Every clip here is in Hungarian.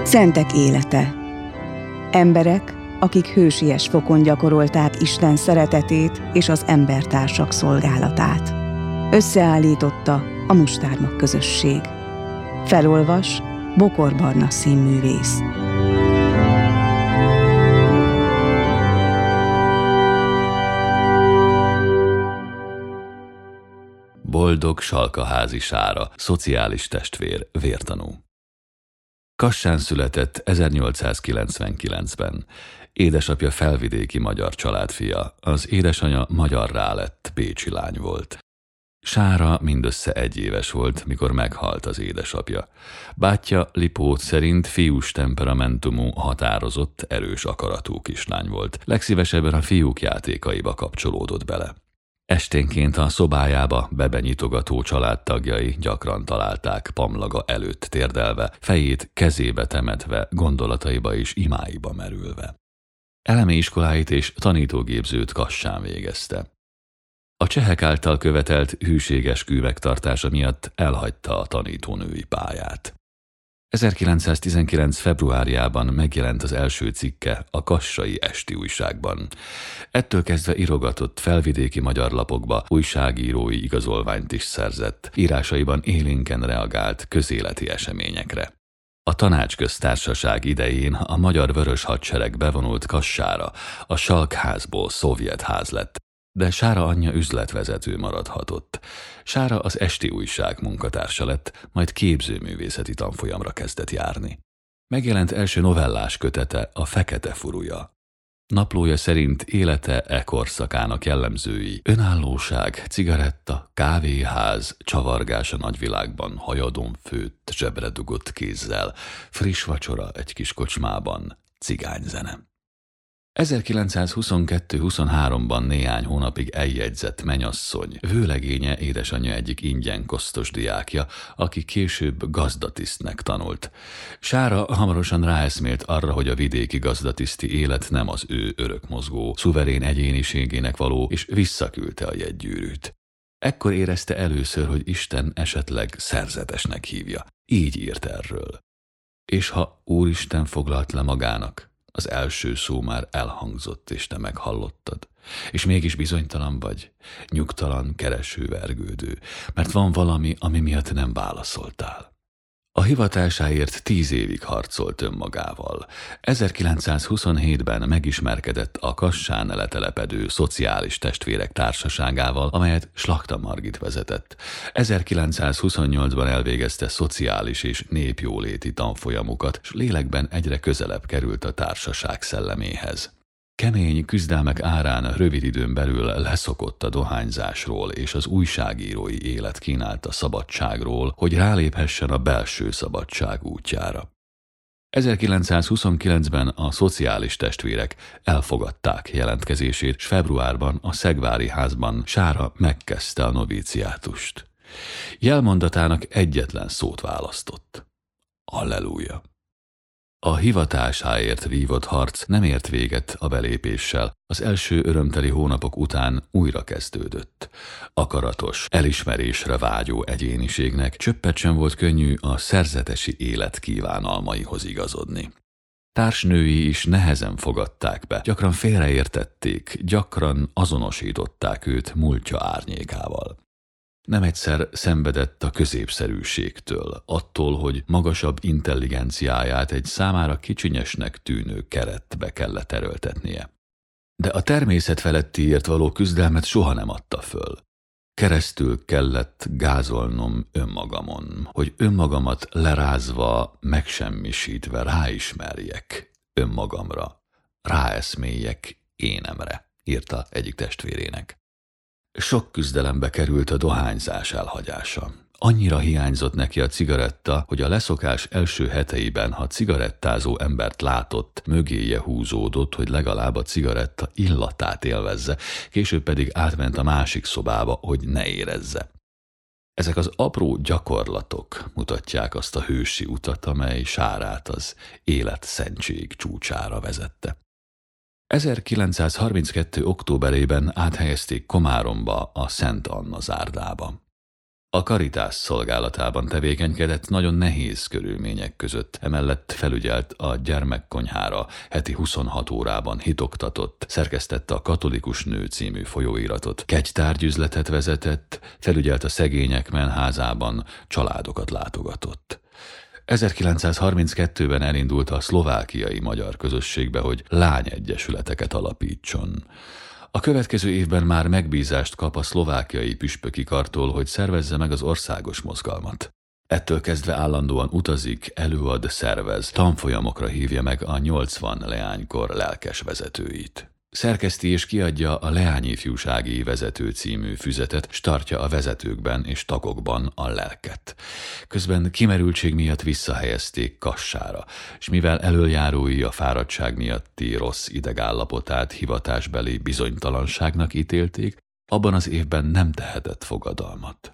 Szentek élete. Emberek, akik hősies fokon gyakorolták Isten szeretetét és az embertársak szolgálatát. Összeállította a Mustármag közösség. Felolvas Bokor Barna színművész. Boldog Salkaházi Sára, szociális testvér, vértanú. Kassán született 1899-ben. Édesapja felvidéki magyar családfia, az édesanyja magyarrá lett pécsi lány volt. Sára mindössze 1 éves volt, mikor meghalt az édesapja. Bátyja Lipót szerint fiús temperamentumú, határozott, erős akaratú kislány volt. Legszívesebben a fiúk játékaiba kapcsolódott bele. Esténként a szobájába bebenyitogató családtagjai gyakran találták pamlaga előtt térdelve, fejét kezébe temetve, gondolataiba és imáiba merülve. Elemi iskoláit és tanítógépzőt Kassán végezte. A csehek által követelt hűséges kő megtartása miatt elhagyta a tanítónői pályát. 1919. februárjában megjelent az első cikke a Kassai Esti Újságban. Ettől kezdve írogatott felvidéki magyar lapokba, újságírói igazolványt is szerzett, írásaiban élénken reagált közéleti eseményekre. A Tanácsköztársaság idején a Magyar Vörös Hadsereg bevonult Kassára, a Salkházból szovjet ház lett, de Sára anyja üzletvezető maradhatott. Sára az Esti Újság munkatársa lett, majd képzőművészeti tanfolyamra kezdett járni. Megjelent első novellás kötete a Fekete furúja. Naplója szerint élete e korszakának jellemzői: önállóság, cigaretta, kávéház, csavargás a nagyvilágban, hajadon főtt, zsebre dugott kézzel, friss vacsora egy kis kocsmában, cigányzene. 1922-23-ban néhány hónapig eljegyzett menyasszony, vőlegénye édesanyja egyik ingyen kosztos diákja, aki később gazdatisztnek tanult. Sára hamarosan ráeszmélt arra, hogy a vidéki gazdatiszti élet nem az ő örökmozgó, szuverén egyéniségének való, és visszaküldte a jegygyűrűt. Ekkor érezte először, hogy Isten esetleg szerzetesnek hívja. Így írt erről. És ha Úristen foglalt le magának, az első szó már elhangzott, és te meghallottad, és mégis bizonytalan vagy, nyugtalan, kereső, vergődő, mert van valami, ami miatt nem válaszoltál. A hivatásáért 10 évig harcolt önmagával. 1927-ben megismerkedett a Kassán letelepedő szociális testvérek társaságával, amelyet Slachta Margit vezetett. 1928-ban elvégezte szociális és népjóléti tanfolyamukat, s lélekben egyre közelebb került a társaság szelleméhez. Kemény küzdelmek árán rövid időn belül leszokott a dohányzásról, és az újságírói élet kínálta szabadságról, hogy ráléphessen a belső szabadság útjára. 1929-ben a szociális testvérek elfogadták jelentkezését, és februárban a Szegvári házban Sára megkezdte a novíciátust. Jelmondatának egyetlen szót választott: Halleluja! A hivatásáért vívott harc nem ért véget a belépéssel, az első örömteli hónapok után újra kezdődött. Akaratos, elismerésre vágyó egyéniségnek csöppet sem volt könnyű a szerzetesi élet kívánalmaihoz igazodni. Társnői is nehezen fogadták be, gyakran félreértették, gyakran azonosították őt múltja árnyékával. Nem egyszer szenvedett a középszerűségtől, attól, hogy magasabb intelligenciáját egy számára kicsinyesnek tűnő keretbe kellett erőltetnie. De a természet felettiért való küzdelmet soha nem adta föl. Keresztül kellett gázolnom önmagamon, hogy önmagamat lerázva, megsemmisítve ráismerjek önmagamra, ráeszméljek énemre, írta egyik testvérének. Sok küzdelembe került a dohányzás elhagyása. Annyira hiányzott neki a cigaretta, hogy a leszokás első heteiben, ha cigarettázó embert látott, mögéje húzódott, hogy legalább a cigaretta illatát élvezze, később pedig átment a másik szobába, hogy ne érezze. Ezek az apró gyakorlatok mutatják azt a hősi utat, amely Sárát az életszentség csúcsára vezette. 1932. októberében áthelyezték Komáromba, a Szent Anna zárdába. A Caritas szolgálatában tevékenykedett nagyon nehéz körülmények között, emellett felügyelt a gyermekkonyhára, heti 26 órában hitoktatott, szerkesztette a Katolikus Nő című folyóiratot, kegytárgyüzletet vezetett, felügyelt a szegények menházában, családokat látogatott. 1932-ben elindult a szlovákiai magyar közösségbe, hogy lányegyesületeket alapítson. A következő évben már megbízást kap a szlovákiai püspöki kartól, hogy szervezze meg az országos mozgalmat. Ettől kezdve állandóan utazik, előad, szervez, tanfolyamokra hívja meg a 80 leánykor lelkes vezetőit. Szerkeszti és kiadja a Leányifjúsági Vezető című füzetet, s tartja a vezetőkben és tagokban a lelket. Közben kimerültség miatt visszahelyezték Kassára, s mivel elöljárói a fáradtság miatti rossz idegállapotát hivatásbeli bizonytalanságnak ítélték, abban az évben nem tehetett fogadalmat.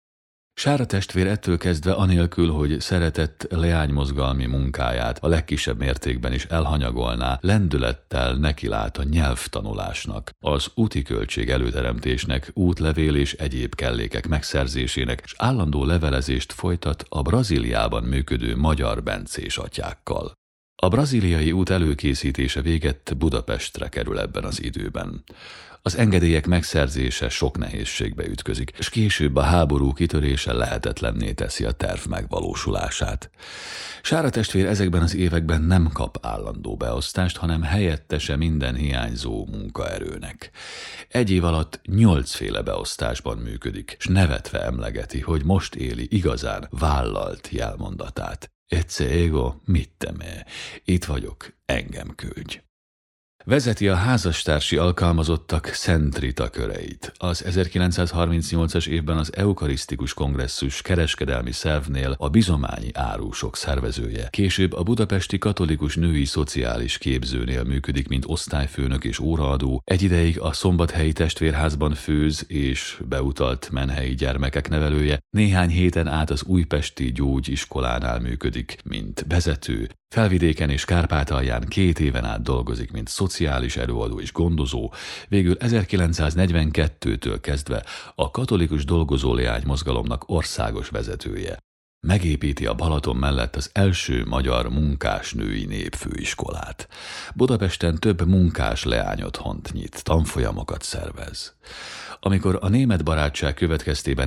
Sára testvér ettől kezdve anélkül, hogy szeretett leánymozgalmi munkáját a legkisebb mértékben is elhanyagolná, lendülettel nekilát a nyelvtanulásnak, az úti költség előteremtésnek, útlevél és egyéb kellékek megszerzésének, és állandó levelezést folytat a Brazíliában működő magyar bencés atyákkal. A brazíliai út előkészítése végett Budapestre kerül ebben az időben. Az engedélyek megszerzése sok nehézségbe ütközik, és később a háború kitörése lehetetlenné teszi a terv megvalósulását. Sára testvér ezekben az években nem kap állandó beosztást, hanem helyettese minden hiányzó munkaerőnek. Egy év alatt 8 féle beosztásban működik, és nevetve emlegeti, hogy most éli igazán vállalt jelmondatát. Ecce ego mitteme, itt vagyok, engem küldj. Vezeti a házastársi alkalmazottak Szent Rita köreit. Az 1938-as évben az Eukarisztikus Kongresszus kereskedelmi szervnél a bizományi árusok szervezője. Később a Budapesti Katolikus Női Szociális Képzőnél működik, mint osztályfőnök és óraadó. Egy ideig a Szombathelyi Testvérházban főz és beutalt menhelyi gyermekek nevelője. Néhány héten át az Újpesti Gyógyiskolánál működik, mint vezető. Felvidéken és Kárpátalján 2 éven át dolgozik, mint szociális előadó és gondozó, végül 1942-től kezdve a katolikus dolgozóleány mozgalomnak országos vezetője. Megépíti a Balaton mellett az első magyar munkásnői népfőiskolát. Budapesten több munkás leányotthont nyit, tanfolyamokat szervez. Amikor a német barátság következtében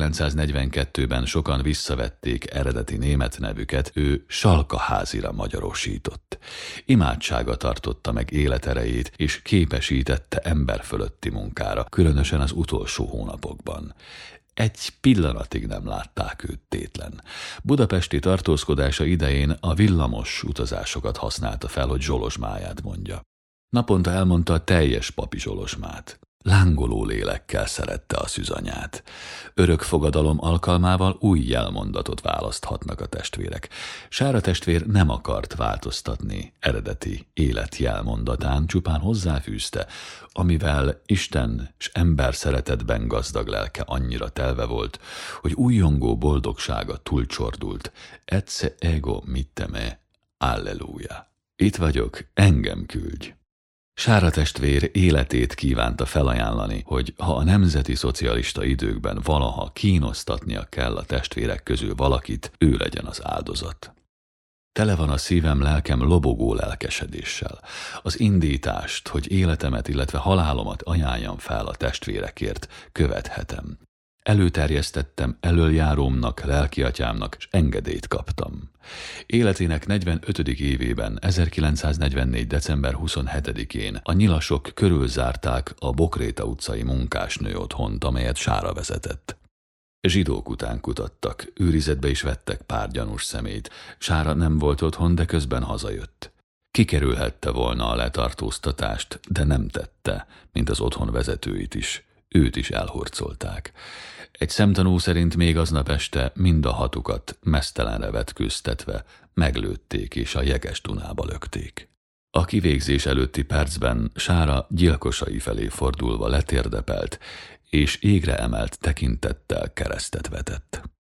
1942-ben sokan visszavették eredeti német nevüket, ő Salkaházira magyarosított. Imádsága tartotta meg életerejét, és képesítette emberfölötti munkára, különösen az utolsó hónapokban. Egy pillanatig nem látták őt tétlen. Budapesti tartózkodása idején a villamos utazásokat használta fel, hogy zsolozsmáját mondja. Naponta elmondta a teljes papi zsolozsmát. Lángoló lélekkel szerette a szűzanyát. Örök fogadalom alkalmával új jelmondatot választhatnak a testvérek. Sára testvér nem akart változtatni eredeti életjelmondatán, csupán hozzáfűzte, amivel Isten s ember szeretetben gazdag lelke annyira telve volt, hogy újjongó boldogsága túlcsordult. Ecce ego mitteme, alleluja. Itt vagyok, engem küldj. Sára testvér életét kívánta felajánlani, hogy ha a nemzeti szocialista időkben valaha kínosztatnia kell a testvérek közül valakit, ő legyen az áldozat. Tele van a szívem, lelkem lobogó lelkesedéssel. Az indítást, hogy életemet, illetve halálomat ajánljam fel a testvérekért, követhetem. Előterjesztettem elöljárómnak, lelkiatyámnak, és engedélyt kaptam. Életének 45. évében, 1944. december 27-én a nyilasok körülzárták a Bokréta utcai munkásnő otthont, amelyet Sára vezetett. Zsidók után kutattak, őrizetbe is vettek pár gyanús személyt. Sára nem volt otthon, de közben hazajött. Kikerülhette volna a letartóztatást, de nem tette, mint az otthon vezetőit is. Őt is elhurcolták. Egy szemtanú szerint még aznap este mind a 6-ukat meztelenre vetkőztetve meglőtték és a Jeges-Dunába lökték. A kivégzés előtti percben Sára gyilkosai felé fordulva letérdepelt, és égre emelt tekintettel keresztet vetett.